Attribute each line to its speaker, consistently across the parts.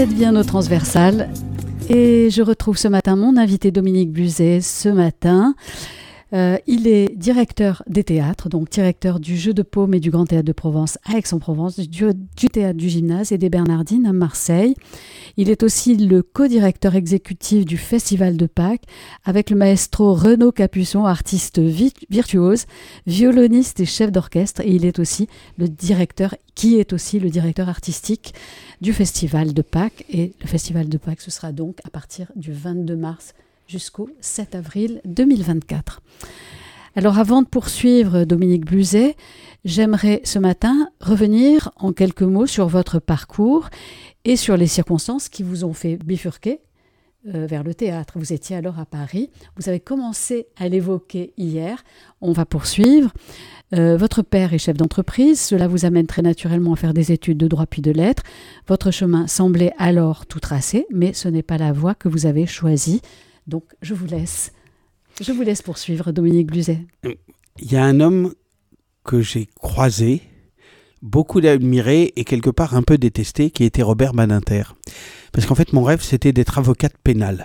Speaker 1: êtes bien au Transversal et je retrouve ce matin mon invité Dominique Bluzet. Ce matin, il est directeur des théâtres, donc directeur du Jeu de Paume et du Grand Théâtre de Provence à Aix-en-Provence, du Théâtre du Gymnase et des Bernardines à Marseille. Il est aussi le co-directeur exécutif du Festival de Pâques avec le maestro Renaud Capuçon, artiste virtuose, violoniste et chef d'orchestre. Et il est aussi le directeur artistique du Festival de Pâques. Et le Festival de Pâques, ce sera donc à partir du 22 mars jusqu'au 7 avril 2024. Alors avant de poursuivre, Dominique Bluzet, j'aimerais ce matin revenir en quelques mots sur votre parcours et sur les circonstances qui vous ont fait bifurquer vers le théâtre. Vous étiez alors à Paris, vous avez commencé à l'évoquer hier, on va poursuivre. Votre père est chef d'entreprise, cela vous amène très naturellement à faire des études de droit puis de lettres. Votre chemin semblait alors tout tracé, mais ce n'est pas la voie que vous avez choisie. Donc je vous laisse poursuivre, Dominique Bluzet.
Speaker 2: Il y a un homme que j'ai croisé, beaucoup admiré et quelque part un peu détesté, qui était Robert Badinter. Parce qu'en fait, mon rêve, c'était d'être avocate pénale.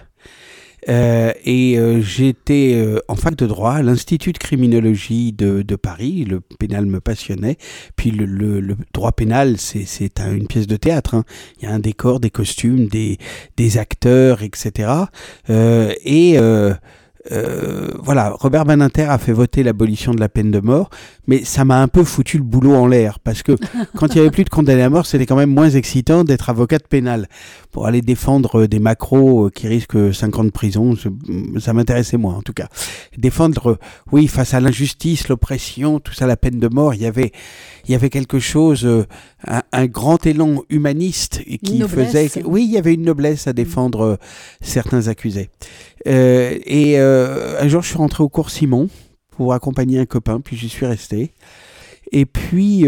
Speaker 2: J'étais en fac de droit à l'Institut de criminologie de Paris. Le pénal me passionnait. Puis le droit pénal, c'est une pièce de théâtre, hein. Il y a un décor, des costumes, des acteurs, etc. Voilà, Robert Badinter a fait voter l'abolition de la peine de mort, mais ça m'a un peu foutu le boulot en l'air, parce que quand il n'y avait plus de condamnés à mort, c'était quand même moins excitant d'être avocate pénale. Pour aller défendre des macros qui risquent 5 ans de prison, ça m'intéressait moins en tout cas. Défendre, oui, face à l'injustice, l'oppression, tout ça, la peine de mort, il y avait quelque chose, un grand élan humaniste qui faisait... Oui, il y avait une noblesse à défendre certains accusés. Un jour, je suis rentré au cours Simon pour accompagner un copain, puis j'y suis resté. Et puis,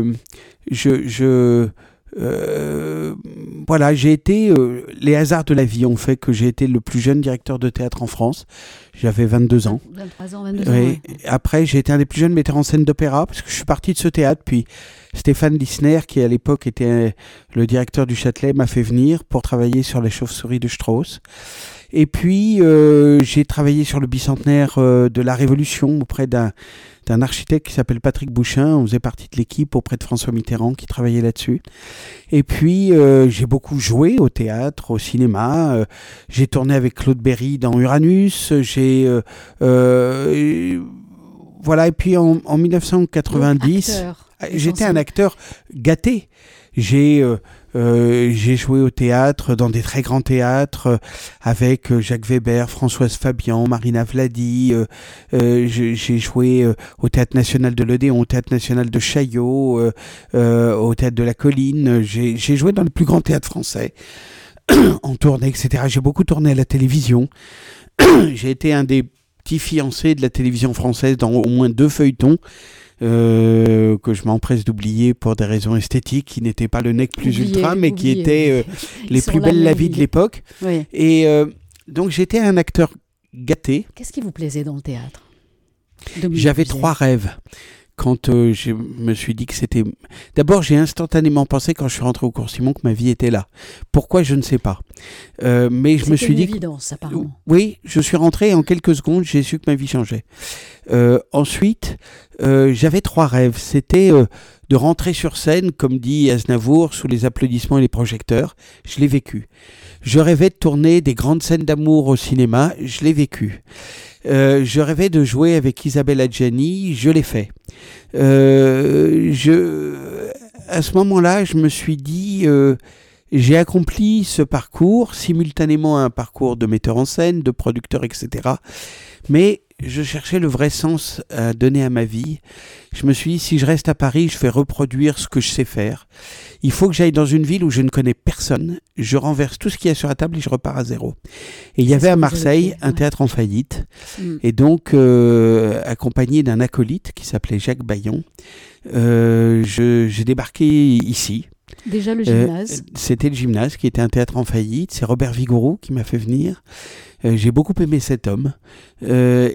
Speaker 2: voilà, j'ai été... les hasards de la vie ont fait que j'ai été le plus jeune directeur de théâtre en France. J'avais 22 ans.
Speaker 1: 23 ans, 22 ans.
Speaker 2: Ouais. Après, j'ai été un des plus jeunes metteurs en scène d'opéra, parce que je suis parti de ce théâtre, puis Stéphane Lissner, qui à l'époque était le directeur du Châtelet, m'a fait venir pour travailler sur les chauves-souris de Strauss. Et puis, j'ai travaillé sur le bicentenaire de la Révolution auprès d'un architecte qui s'appelle Patrick Bouchin. On faisait partie de l'équipe auprès de François Mitterrand qui travaillait là-dessus. Et puis, j'ai beaucoup joué au théâtre, au cinéma. J'ai tourné avec Claude Berry dans Uranus. Voilà, et puis en 1990, j'étais un acteur gâté. J'ai joué au théâtre, dans des très grands théâtres, avec Jacques Weber, Françoise Fabian, Marina Vladi. J'ai joué au Théâtre National de l'Odéon, au Théâtre National de Chaillot, au Théâtre de la Colline. J'ai joué dans le plus grand théâtre français, en tournée, etc. J'ai beaucoup tourné à la télévision. J'ai été un des petits fiancés de la télévision française dans au moins 2 feuilletons. Que je m'empresse d'oublier pour des raisons esthétiques, qui n'étaient pas le nec plus ultra, mais qui étaient les plus belles la vie de l'époque. Oui. Et donc j'étais un acteur gâté.
Speaker 1: Qu'est-ce qui vous plaisait dans le théâtre ?
Speaker 2: J'avais 3 rêves. Quand je me suis dit que c'était... D'abord, j'ai instantanément pensé, quand je suis rentré au cours Simon, que ma vie était là. Pourquoi, je ne sais pas. Mais je me suis dit...
Speaker 1: C'était une évidence, apparemment.
Speaker 2: Oui, je suis rentré, en quelques secondes, j'ai su que ma vie changeait. Ensuite, j'avais 3 rêves. C'était de rentrer sur scène, comme dit Aznavour, sous les applaudissements et les projecteurs. Je l'ai vécu. Je rêvais de tourner des grandes scènes d'amour au cinéma. Je l'ai vécu. Je rêvais de jouer avec Isabelle Adjani. Je l'ai fait. À ce moment-là, je me suis dit... j'ai accompli ce parcours, simultanément un parcours de metteur en scène, de producteur, etc. Mais je cherchais le vrai sens à donner à ma vie. Je me suis dit, si je reste à Paris, je vais reproduire ce que je sais faire. Il faut que j'aille dans une ville où je ne connais personne. Je renverse tout ce qu'il y a sur la table et je repars à zéro. Et il y avait à Marseille un théâtre en faillite. Et donc, accompagné d'un acolyte qui s'appelait Jacques Bayon, j'ai débarqué ici.
Speaker 1: Déjà le gymnase.
Speaker 2: C'était le gymnase qui était un théâtre en faillite. C'est Robert Vigouroux qui m'a fait venir. J'ai beaucoup aimé cet homme. Au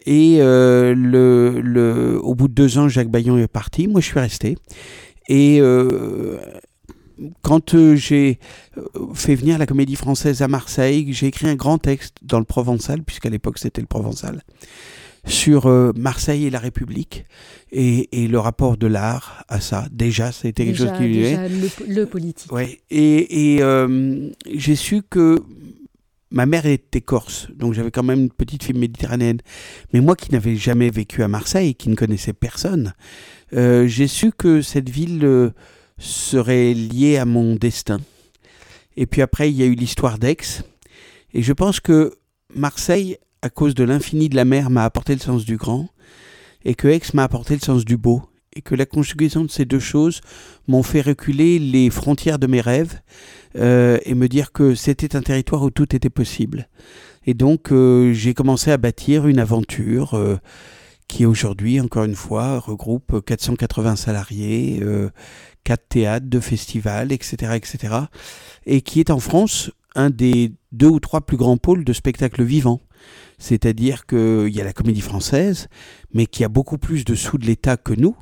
Speaker 2: bout de 2 ans, Jacques Bayon est parti. Moi, je suis resté. Et quand j'ai fait venir la Comédie Française à Marseille, j'ai écrit un grand texte dans le Provençal, puisqu'à l'époque c'était le Provençal, sur Marseille et la République et le rapport de l'art à ça. Déjà, c'était quelque chose qui
Speaker 1: déjà le politique.
Speaker 2: Ouais. Et j'ai su que ma mère était corse, donc j'avais quand même une petite fille méditerranéenne. Mais moi qui n'avais jamais vécu à Marseille, qui ne connaissais personne, j'ai su que cette ville serait liée à mon destin. Et puis après, il y a eu l'histoire d'Aix. Et je pense que Marseille, à cause de l'infini de la mer, m'a apporté le sens du grand, et que Aix m'a apporté le sens du beau. Et que la conjugaison de ces deux choses m'ont fait reculer les frontières de mes rêves et me dire que c'était un territoire où tout était possible. Et donc, j'ai commencé à bâtir une aventure qui aujourd'hui, encore une fois, regroupe 480 salariés, 4 théâtres, 2 festivals, etc., etc. Et qui est en France un des 2 ou 3 plus grands pôles de spectacle vivant. C'est-à-dire qu'il y a la Comédie Française, mais qui a beaucoup plus de sous de l'État que nous.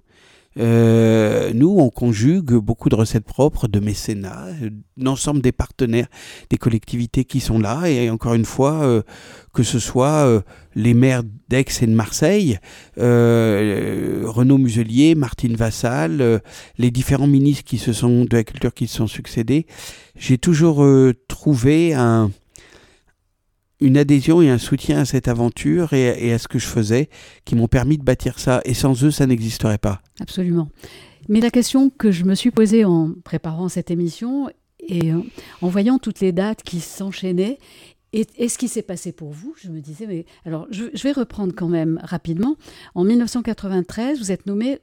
Speaker 2: Nous, on conjugue beaucoup de recettes propres, de mécénat, l'ensemble des partenaires, des collectivités qui sont là. Et encore une fois, que ce soit les maires d'Aix et de Marseille, Renaud Muselier, Martine Vassal, les différents ministres de la culture qui se sont succédés, j'ai toujours trouvé une adhésion et un soutien à cette aventure et à ce que je faisais qui m'ont permis de bâtir ça. Et sans eux, ça n'existerait pas.
Speaker 1: Absolument. Mais la question que je me suis posée en préparant cette émission et en voyant toutes les dates qui s'enchaînaient et ce qui s'est passé pour vous, je me disais, mais alors je vais reprendre quand même rapidement. En 1993, vous êtes nommé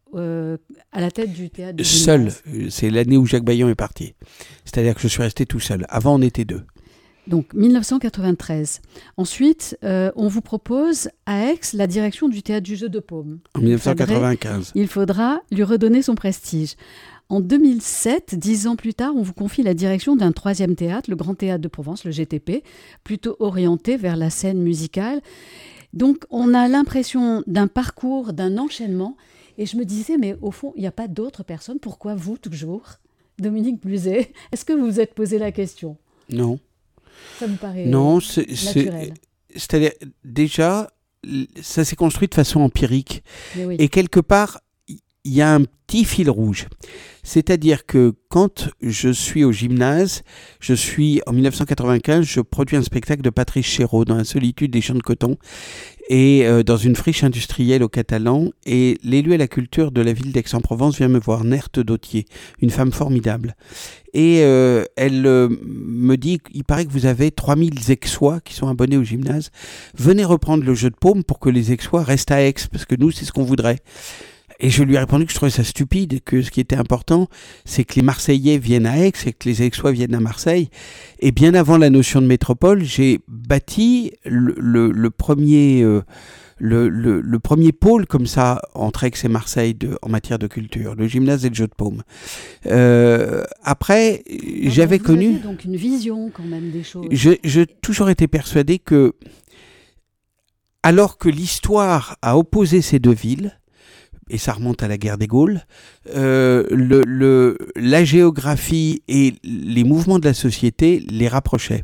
Speaker 1: à la tête du théâtre du
Speaker 2: Seul. C'est l'année où Jacques Bayon est parti. C'est-à-dire que je suis resté tout seul. Avant, on était 2.
Speaker 1: Donc 1993. Ensuite, on vous propose à Aix la direction du théâtre du Jeu de Paume.
Speaker 2: En 1995.
Speaker 1: Il faudra lui redonner son prestige. En 2007, 10 ans plus tard, on vous confie la direction d'un 3e théâtre, le Grand Théâtre de Provence, le GTP, plutôt orienté vers la scène musicale. Donc on a l'impression d'un parcours, d'un enchaînement. Et je me disais, mais au fond, il n'y a pas d'autres personnes. Pourquoi vous, toujours, Dominique Bluzet? Est-ce que vous vous êtes posé la question?
Speaker 2: Non.
Speaker 1: Ça me paraît
Speaker 2: naturel. C'est-à-dire, déjà, ça s'est construit de façon empirique.
Speaker 1: Oui.
Speaker 2: Et quelque part, il y a un petit fil rouge. C'est-à-dire que quand je suis au gymnase, en 1995, je produis un spectacle de Patrice Chéreau dans la solitude des champs de coton et dans une friche industrielle au Catalan. Et l'élu à la culture de la ville d'Aix-en-Provence vient me voir, Nerthe Dautier, une femme formidable. Et elle me dit, il paraît que vous avez 3000 Aixois qui sont abonnés au gymnase. Venez reprendre le Jeu de Paume pour que les Aixois restent à Aix, parce que nous, c'est ce qu'on voudrait. Et je lui ai répondu que je trouvais ça stupide, que ce qui était important, c'est que les Marseillais viennent à Aix et que les Aixois viennent à Marseille. Et bien avant la notion de métropole, j'ai bâti le premier pôle comme ça entre Aix et Marseille en matière de culture, le gymnase et le Jeu de Paume. Après, j'avais connu...
Speaker 1: Vous aviez donc une vision quand même des choses.
Speaker 2: J'ai toujours été persuadé que, alors que l'histoire a opposé ces deux villes, et ça remonte à la guerre des Gaules, la géographie et les mouvements de la société les rapprochaient.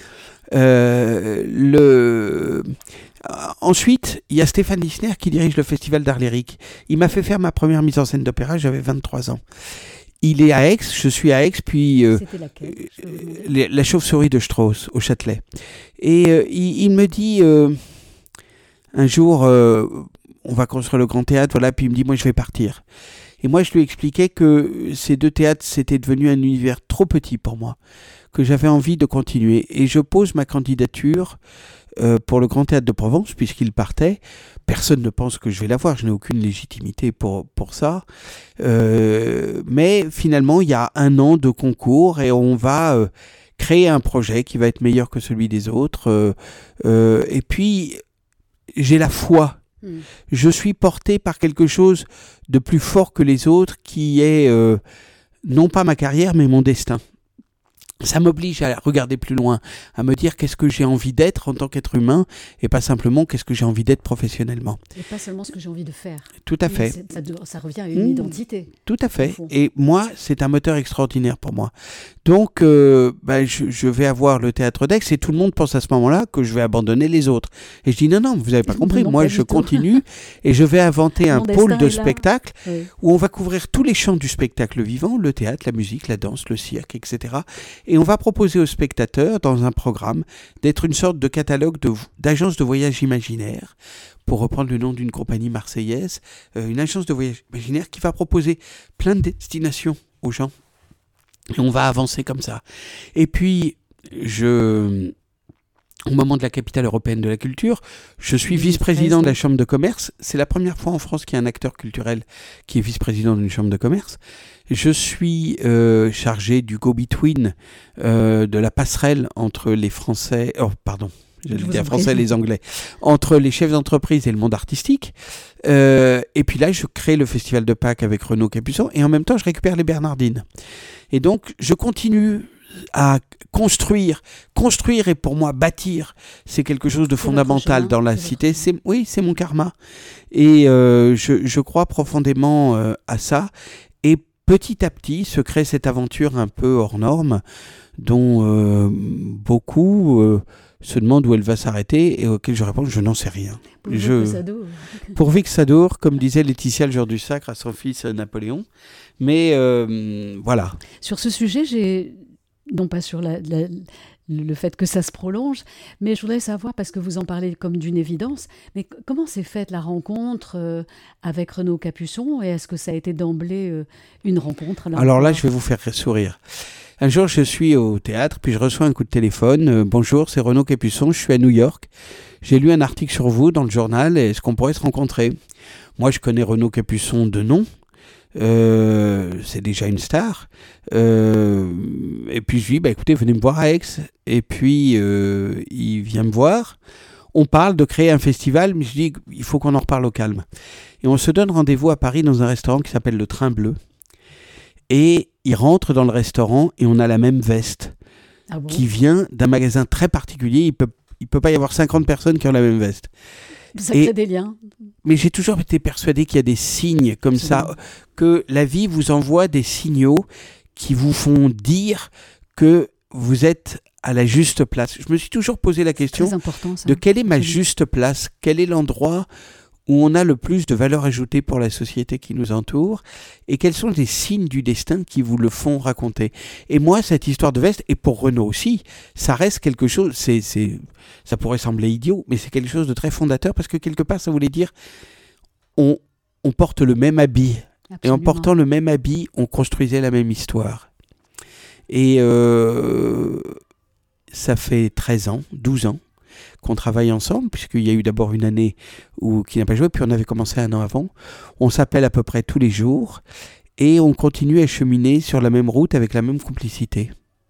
Speaker 2: Ensuite, il y a Stéphane Lissner qui dirige le Festival d'Art Lyrique. Il m'a fait faire ma première mise en scène d'opéra, j'avais 23 ans. Il est à Aix, je suis à Aix, puis
Speaker 1: c'était laquelle,
Speaker 2: la Chauve-souris de Strauss, au Châtelet. Et il me dit un jour... on va construire le Grand Théâtre, voilà, puis il me dit, moi je vais partir. Et moi je lui expliquais que ces 2 théâtres, c'était devenu un univers trop petit pour moi, que j'avais envie de continuer. Et je pose ma candidature pour le Grand Théâtre de Provence, puisqu'il partait. Personne ne pense que je vais l'avoir, je n'ai aucune légitimité pour ça. Mais finalement, il y a 1 an de concours et on va créer un projet qui va être meilleur que celui des autres. Et puis, j'ai la foi. Je suis porté par quelque chose de plus fort que les autres qui est non pas ma carrière mais mon destin. ça m'oblige à regarder plus loin, à me dire qu'est-ce que j'ai envie d'être en tant qu'être humain et pas simplement qu'est-ce que j'ai envie d'être professionnellement.
Speaker 1: Et pas seulement ce que j'ai envie de faire.
Speaker 2: Tout à fait.
Speaker 1: Ça revient à une identité.
Speaker 2: Tout à fait. Et moi, c'est un moteur extraordinaire pour moi. Donc, je vais avoir le théâtre d'Aix et tout le monde pense à ce moment-là que je vais abandonner les autres. Et je dis non, vous n'avez pas compris.
Speaker 1: Non,
Speaker 2: moi,
Speaker 1: pas
Speaker 2: je
Speaker 1: du tout.
Speaker 2: continue et je vais inventer un pôle de spectacle
Speaker 1: oui.
Speaker 2: où on va couvrir tous les champs du spectacle vivant, le théâtre, la musique, la danse, le cirque, etc. Et on va proposer aux spectateurs, dans un programme, d'être une sorte de catalogue d'agence de voyage imaginaire, pour reprendre le nom d'une compagnie marseillaise, une agence de voyage imaginaire qui va proposer plein de destinations aux gens. Et on va avancer comme ça. Et puis, au moment de la capitale européenne de la culture, je suis vice-président de la Chambre de commerce. C'est la première fois en France qu'il y a un acteur culturel qui est vice-président d'une chambre de commerce. Je suis chargé du go-between, de la passerelle entre les Français... les Anglais, entre les chefs d'entreprise et le monde artistique. Et puis là, je crée le Festival de Pâques avec Renaud Capuçon et en même temps, je récupère les Bernardines. Et donc, je continue à construire. Construire et pour moi, bâtir, c'est quelque chose de fondamental dans la cité. C'est mon karma. Et je crois profondément à ça. Et petit à petit, se crée cette aventure un peu hors norme dont beaucoup... se demande où elle va s'arrêter et auquel je réponds je n'en sais rien. Pourvu que ça dure, comme disait Laetitia le jour du sacre à son fils Napoléon. Mais voilà.
Speaker 1: Sur ce sujet, non pas sur le fait que ça se prolonge, mais je voudrais savoir, parce que vous en parlez comme d'une évidence, mais comment s'est faite la rencontre avec Renaud Capuçon et est-ce que ça a été d'emblée une rencontre?
Speaker 2: Alors là, je vais vous faire sourire. Un jour, je suis au théâtre, puis je reçois un coup de téléphone. Bonjour, c'est Renaud Capuçon, je suis à New York. J'ai lu un article sur vous dans le journal, est-ce qu'on pourrait se rencontrer? Moi, je connais Renaud Capuçon de nom. C'est déjà une star. Et puis je lui dis, écoutez, venez me voir à Aix. Et puis, il vient me voir. On parle de créer un festival, mais je dis, il faut qu'on en reparle au calme. Et on se donne rendez-vous à Paris dans un restaurant qui s'appelle le Train Bleu. Et il rentre dans le restaurant et on a la même veste qui vient d'un magasin très particulier. Il peut pas y avoir 50 personnes qui ont la même veste.
Speaker 1: Ça crée des liens.
Speaker 2: Mais j'ai toujours été persuadé qu'il y a des signes comme ça, que la vie vous envoie des signaux qui vous font dire que vous êtes à la juste place. Je me suis toujours posé la question de quelle est ma juste place, quel est l'endroit où on a le plus de valeur ajoutée pour la société qui nous entoure, et quels sont les signes du destin qui vous le font raconter. Et moi, cette histoire de veste, et pour Renaud aussi, ça reste quelque chose, ça pourrait sembler idiot, mais c'est quelque chose de très fondateur, parce que quelque part, ça voulait dire, on porte le même habit, absolument. Et en portant le même habit, on construisait la même histoire. Et ça fait 13 ans, 12 ans, qu'on travaille ensemble, puisqu'il y a eu d'abord une année qui n'a pas joué, puis on avait commencé un an avant. On s'appelle à peu près tous les jours et on continue à cheminer sur la même route avec la même complicité.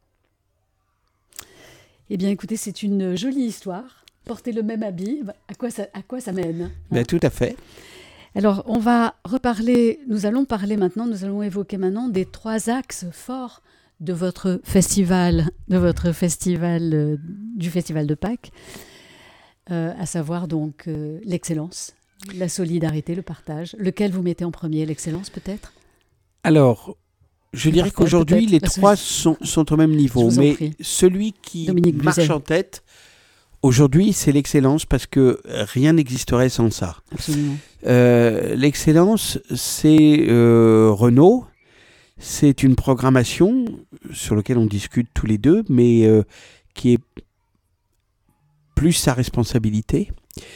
Speaker 1: Eh bien, écoutez, c'est une jolie histoire. Porter le même habit, à quoi ça mène, hein?
Speaker 2: Tout à fait.
Speaker 1: Alors, on va reparler, nous allons évoquer maintenant des 3 axes forts de votre festival, du Festival de Pâques, à savoir donc l'excellence, la solidarité, le partage. Lequel vous mettez en premier, l'excellence peut-être? Alors,
Speaker 2: je dirais qu'aujourd'hui, les 3 sont au même niveau, mais celui qui marche en tête, aujourd'hui, c'est l'excellence parce que rien n'existerait sans ça.
Speaker 1: Absolument.
Speaker 2: L'excellence, c'est Renaud. C'est une programmation sur laquelle on discute tous les deux, mais qui est plus sa responsabilité,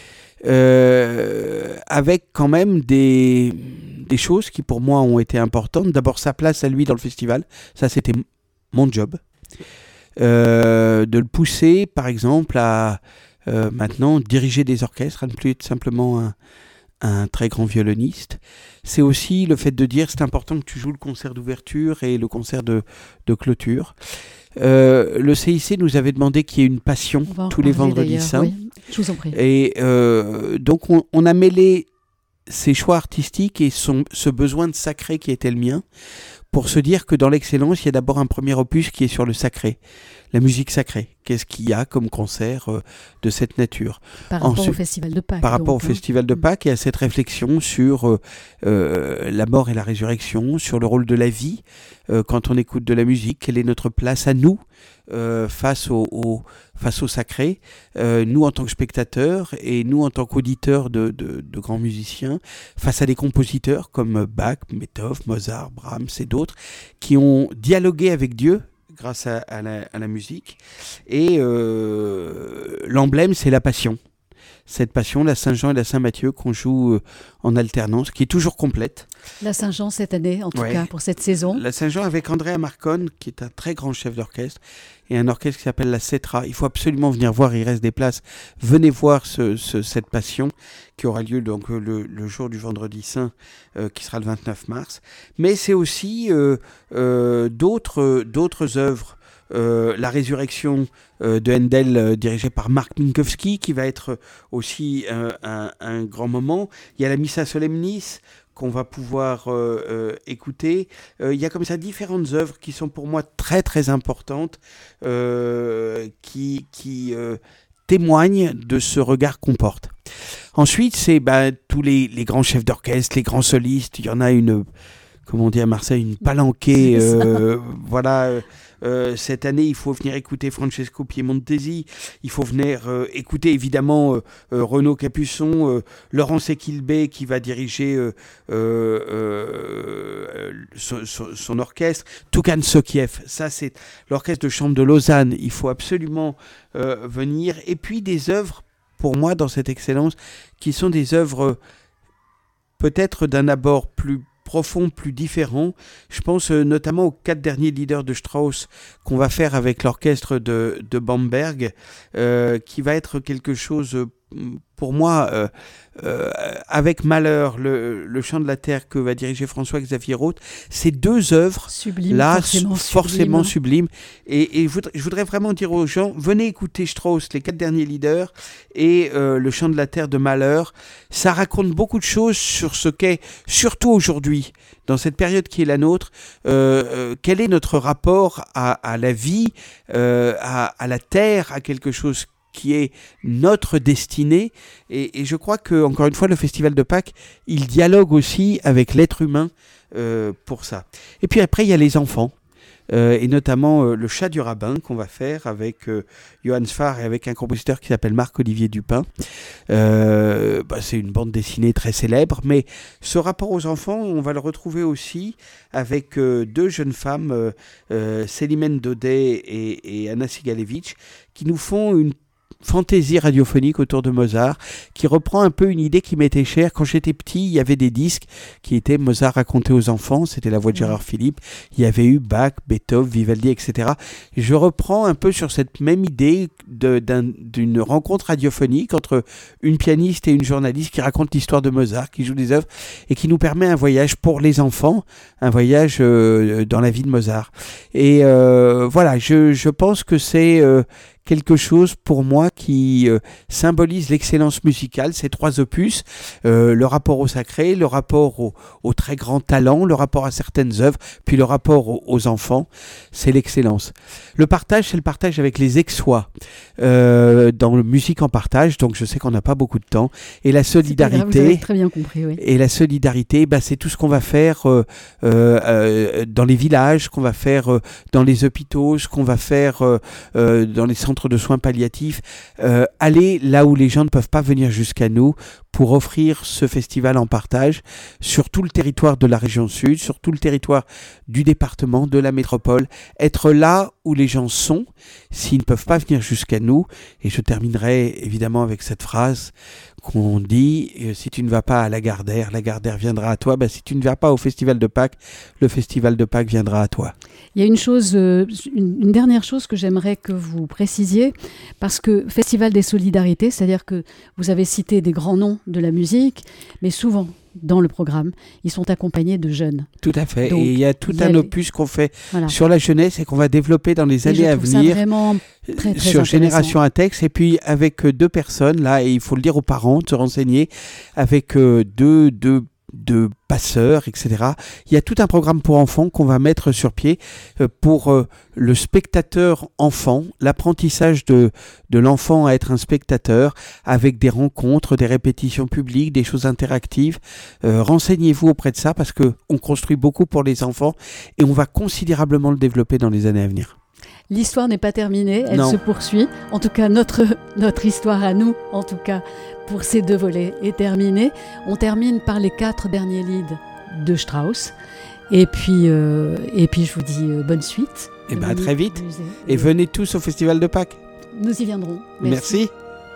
Speaker 2: avec quand même des choses qui pour moi ont été importantes. D'abord, sa place à lui dans le festival, ça c'était mon job. De le pousser, par exemple, à maintenant diriger des orchestres, à ne plus être simplement un très grand violoniste. C'est aussi le fait de dire c'est important que tu joues le concert d'ouverture et le concert de clôture. Le CIC nous avait demandé qu'il y ait une passion tous les vendredis saints.
Speaker 1: Oui, je vous en prie.
Speaker 2: Et donc on a mêlé ses choix artistiques et ce besoin de sacré qui était le mien pour se dire que dans l'excellence, il y a d'abord un premier opus qui est sur le sacré, la musique sacrée. Qu'est-ce qu'il y a comme concert de cette nature
Speaker 1: par rapport au Festival de Pâques.
Speaker 2: Par rapport au Festival de Pâques et à cette réflexion sur la mort et la résurrection, sur le rôle de la vie quand on écoute de la musique, quelle est notre place à nous face au sacré, nous en tant que spectateurs et nous en tant qu'auditeurs de grands musiciens, face à des compositeurs comme Bach, Beethoven, Mozart, Brahms et d'autres, qui ont dialogué avec Dieu grâce à la musique. Et l'emblème, c'est la Passion. Cette Passion, la Saint-Jean et la Saint-Matthieu, qu'on joue en alternance, qui est toujours complète.
Speaker 1: La Saint-Jean cette année, en tout cas, pour cette saison.
Speaker 2: La Saint-Jean avec Andrea Marcone, qui est un très grand chef d'orchestre, et un orchestre qui s'appelle la Cetra. Il faut absolument venir voir, il reste des places. Venez voir cette Passion, qui aura lieu donc le jour du Vendredi Saint, qui sera le 29 mars. Mais c'est aussi d'autres œuvres. La Résurrection de Handel, dirigée par Mark Minkowski, qui va être aussi un grand moment. Il y a la Missa Solemnis qu'on va pouvoir écouter. Il y a comme ça différentes œuvres qui sont pour moi très très importantes, qui témoignent de ce regard qu'on porte. Ensuite, c'est tous les grands chefs d'orchestre, les grands solistes. Il y en a comme on dit à Marseille, une palanquée. Cette année, il faut venir écouter Francesco Piemontesi, il faut venir écouter évidemment Renaud Capuçon, Laurence Equilbé qui va diriger son orchestre, Toukan Sokiev, ça c'est l'orchestre de chambre de Lausanne, il faut absolument venir. Et puis des œuvres, pour moi, dans cette excellence, qui sont des œuvres peut-être d'un abord plus profond, plus différent. Je pense notamment aux 4 derniers leaders de Strauss qu'on va faire avec l'orchestre de Bamberg, qui va être quelque chose, pour moi, avec Malheur, le chant de la terre que va diriger François-Xavier Roth, ces 2 œuvres
Speaker 1: sublime,
Speaker 2: là forcément sublimes. Et je voudrais vraiment dire aux gens, venez écouter Strauss, les 4 derniers leaders, et le chant de la terre de Malheur. Ça raconte beaucoup de choses sur ce qu'est, surtout aujourd'hui, dans cette période qui est la nôtre, quel est notre rapport à la vie, à la terre, à quelque chose qui est notre destinée, et je crois que, encore une fois, le Festival de Pâques, il dialogue aussi avec l'être humain pour ça. Et puis après, il y a les enfants, et notamment le Chat du rabbin qu'on va faire avec Johann Sfar et avec un compositeur qui s'appelle Marc-Olivier Dupin. C'est une bande dessinée très célèbre, mais ce rapport aux enfants, on va le retrouver aussi avec 2 jeunes femmes, Célimène Daudet et Anna Sigalevitch, qui nous font une fantaisie radiophonique autour de Mozart, qui reprend un peu une idée qui m'était chère. Quand j'étais petit, il y avait des disques qui étaient Mozart raconté aux enfants, c'était la voix de Gérard Philippe, il y avait eu Bach, Beethoven, Vivaldi, etc. Et je reprends un peu sur cette même idée d'une rencontre radiophonique entre une pianiste et une journaliste qui raconte l'histoire de Mozart, qui joue des œuvres et qui nous permet un voyage pour les enfants, un voyage dans la vie de Mozart. Et voilà, je pense que c'est quelque chose pour moi qui symbolise l'excellence musicale, ces 3 opus, le rapport au sacré, le rapport au très grand talent, le rapport à certaines œuvres, puis le rapport aux enfants, c'est l'excellence. Le partage, c'est le partage avec les ex-sois, dans le musique en partage, donc je sais qu'on n'a pas beaucoup de temps, et la solidarité,
Speaker 1: vous avez très bien compris, oui.
Speaker 2: Et la solidarité, c'est tout ce qu'on va faire dans les villages, qu'on va faire dans les hôpitaux, ce qu'on va faire dans les centres de soins palliatifs, aller là où les gens ne peuvent pas venir jusqu'à nous pour offrir ce festival en partage sur tout le territoire de la région sud, sur tout le territoire du département, de la métropole, être là où les gens sont, s'ils ne peuvent pas venir jusqu'à nous. Et je terminerai évidemment avec cette phrase qu'on dit, si tu ne vas pas à la Gardère viendra à toi. Si tu ne vas pas au Festival de Pâques, le Festival de Pâques viendra à toi.
Speaker 1: Il y a une dernière chose que j'aimerais que vous précisiez, parce que Festival des Solidarités, c'est-à-dire que vous avez cité des grands noms de la musique, mais souvent, dans le programme, ils sont accompagnés de jeunes.
Speaker 2: Tout à fait. Donc, et il y a tout un opus qu'on fait sur la jeunesse et qu'on va développer dans les années à venir.
Speaker 1: Vraiment très, très
Speaker 2: sur Génération Intex, et puis avec 2 personnes, là, et il faut le dire aux parents, de se renseigner, avec deux passeurs, etc. Il y a tout un programme pour enfants qu'on va mettre sur pied pour le spectateur enfant, l'apprentissage de l'enfant à être un spectateur, avec des rencontres, des répétitions publiques, des choses interactives. Renseignez-vous auprès de ça parce qu'on construit beaucoup pour les enfants et on va considérablement le développer dans les années à venir.
Speaker 1: L'histoire n'est pas terminée, elle se poursuit. En tout cas, notre histoire à nous, en tout cas, pour ces 2 volets, est terminée. On termine par les 4 derniers leads de Strauss. Et puis je vous dis bonne suite.
Speaker 2: Et à très vite. Et venez tous au Festival de Pâques.
Speaker 1: Nous y viendrons.
Speaker 2: Merci.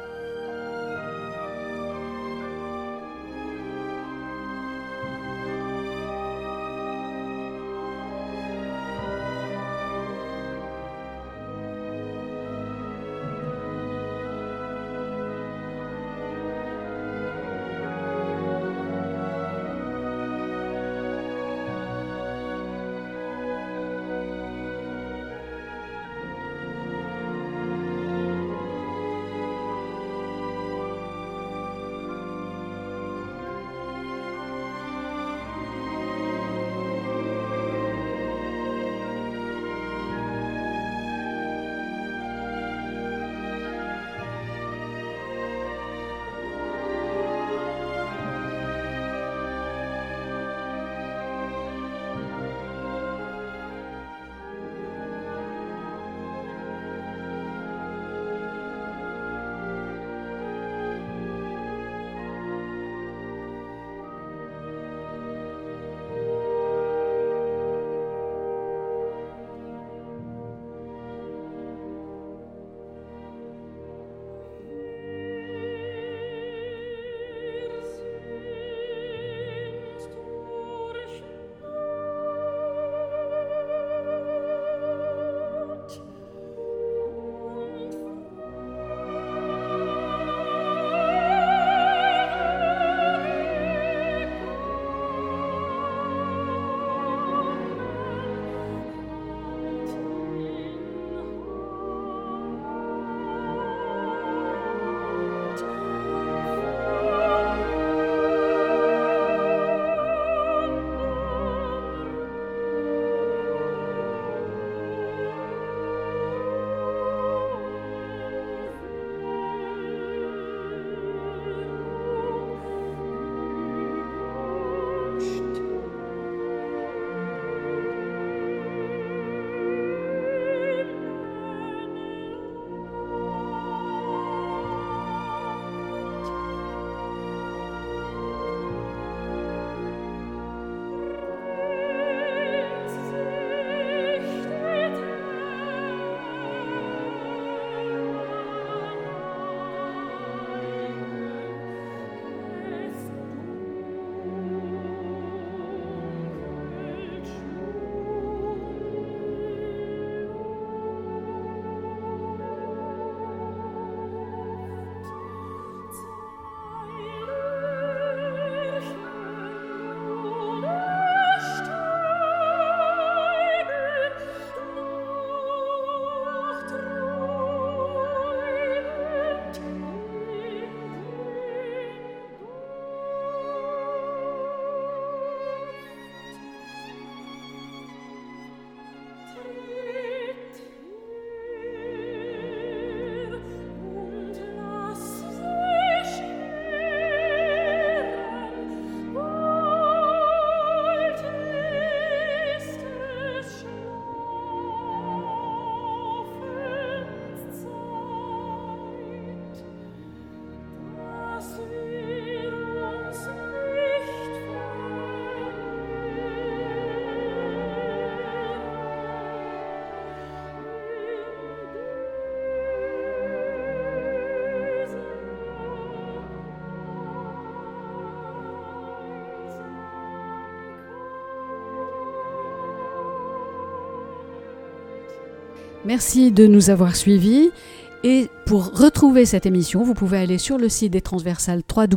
Speaker 1: Merci de nous avoir suivis. Et pour retrouver cette émission, vous pouvez aller sur le site des Transversales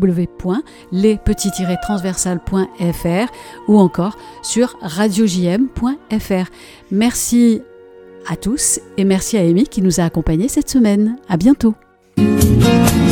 Speaker 1: www.les-transversales.fr ou encore sur radiojm.fr. Merci à tous et merci à Amy qui nous a accompagnés cette semaine. À bientôt.